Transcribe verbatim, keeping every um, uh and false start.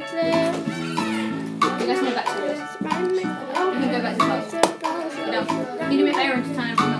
You guys can go back to this. You can go back to class. You know, you do me a favour and just turn everything off.